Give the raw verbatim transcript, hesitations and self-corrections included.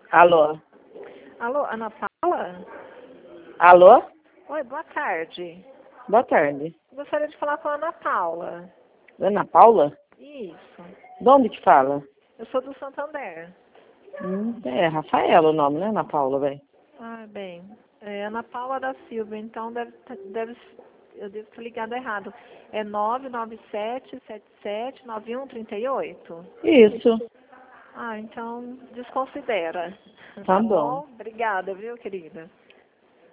Alô? Alô, Ana Paula? Alô? Oi, boa tarde. Boa tarde. Gostaria de falar com a Ana Paula. Ana Paula? Isso. De onde que fala? Eu sou do Santander. Hum, é Rafaela o nome, né, Ana Paula, velho? Ah, bem. É Ana Paula da Silva, então deve, deve, eu devo ter ligado errado. É nove nove sete, sete sete, nove um três oito? Isso. Ah, então desconsidera. Tá bom. Obrigada, viu, querida?